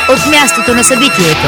от мястото на събитието.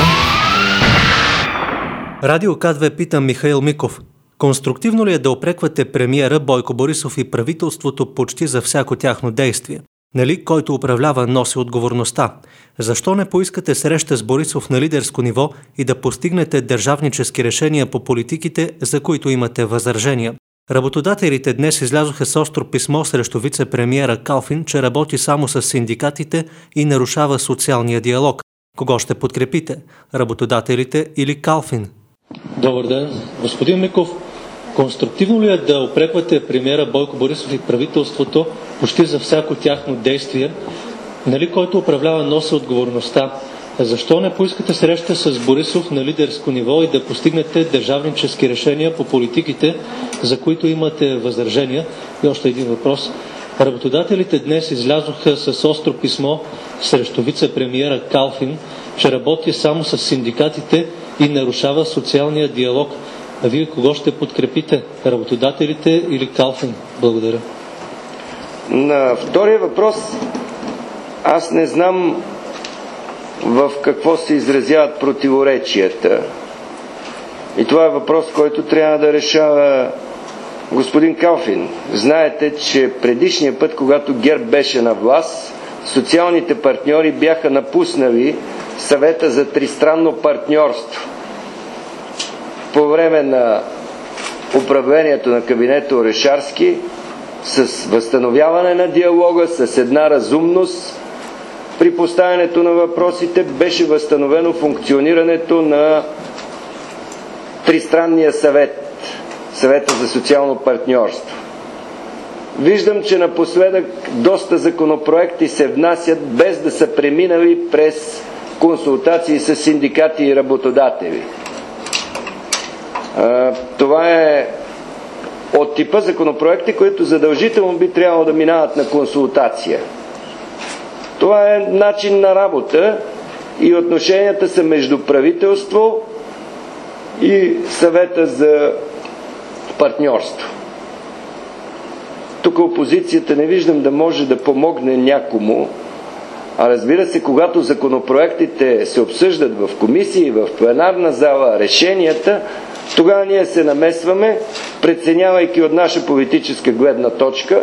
Радио К2 пита Михаил Миков. Конструктивно ли е да упреквате премиера Бойко Борисов и правителството почти за всяко тяхно действие? Нали който управлява носи отговорността? Защо не поискате среща с Борисов на лидерско ниво и да постигнете държавнически решения по политиките, за които имате възражения? Работодателите днес излязоха с остро писмо срещу вице-премиера Калфин, че работи само с синдикатите и нарушава социалния диалог. Кого ще подкрепите? Работодателите или Калфин? Добър ден. Господин Миков, конструктивно ли е да упреквате премиера Бойко Борисов и правителството почти за всяко тяхно действие? Нали който управлява носи отговорността? Защо не поискате среща с Борисов на лидерско ниво и да постигнете държавнически решения по политиките, за които имате възражения? И още един въпрос. Работодателите днес излязоха с остро писмо срещу вице-премиера Калфин, че работи само с синдикатите и нарушава социалния диалог. А вие кого ще подкрепите? Работодателите или Калфин? Благодаря. На втория въпрос аз не знам в какво се изразяват противоречията. И това е въпрос, който трябва да решава господин Калфин. Знаете, че предишния път, когато ГЕРБ беше на власт, социалните партньори бяха напуснали съвета за тристранно партньорство. По време на управлението на кабинета Орешарски, с възстановяване на диалога, с една разумност при поставянето на въпросите, беше възстановено функционирането на тристранния съвет, съвета за социално партньорство. Виждам, че напоследък доста законопроекти се внасят без да са преминали през консултации с синдикати и работодатели. Това е от типа законопроекти, които задължително би трябвало да минават на консултация. Това е начин на работа и отношенията са между правителство и съвета за партньорство. Тук опозицията не виждам да може да помогне някому, а разбира се, когато законопроектите се обсъждат в комисии, в пленарна зала, решенията, тогава ние се намесваме, преценявайки от наша политическа гледна точка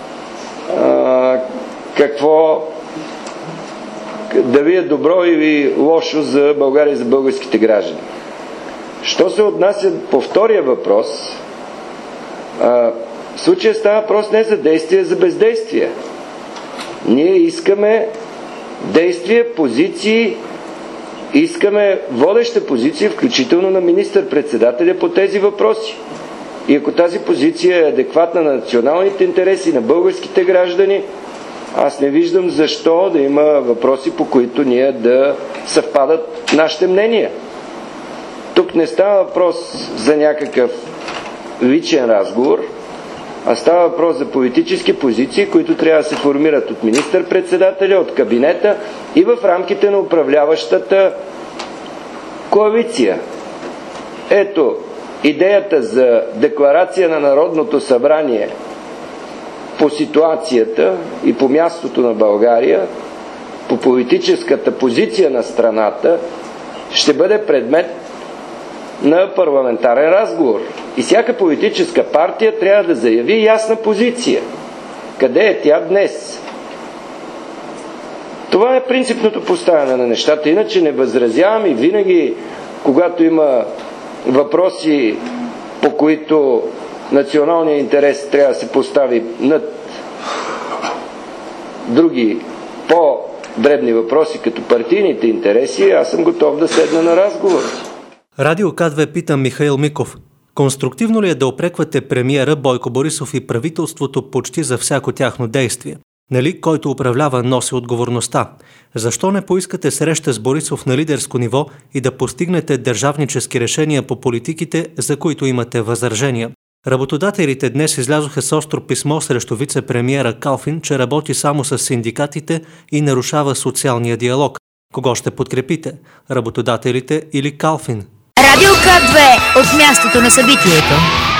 какво дали е добро или лошо за България и за българските граждани. Що се отнася по втория въпрос, в случая става въпрос не за действие, а за бездействие. Ние искаме действия, позиции, искаме водеща позиция, включително на министър-председателя по тези въпроси. И ако тази позиция е адекватна на националните интереси на българските граждани, аз не виждам защо да има въпроси, по които ние да съвпадат нашите мнения. Тук не става въпрос за някакъв личен разговор, а става въпрос за политически позиции, които трябва да се формират от министър-председателя, от кабинета и в рамките на управляващата коалиция. Ето, идеята за декларация на Народното събрание по ситуацията и по мястото на България, по политическата позиция на страната, ще бъде предмет на парламентарен разговор. И всяка политическа партия трябва да заяви ясна позиция. Къде е тя днес? Това е принципното поставяне на нещата. Иначе не възразявам и винаги, когато има въпроси, по които националният интерес трябва да се постави над други по-дребни въпроси, като партийните интереси, аз съм готов да седна на разговор. Радио К2 пита Михаил Миков. Конструктивно ли е да упреквате премиера Бойко Борисов и правителството почти за всяко тяхно действие? Нали който управлява носи отговорността? Защо не поискате среща с Борисов на лидерско ниво и да постигнете държавнически решения по политиките, за които имате възражения? Работодателите днес излязоха с остро писмо срещу вице-премиера Калфин, че работи само с синдикатите и нарушава социалния диалог. Кого ще подкрепите? Работодателите или Калфин? Радио К2 от мястото на събитието.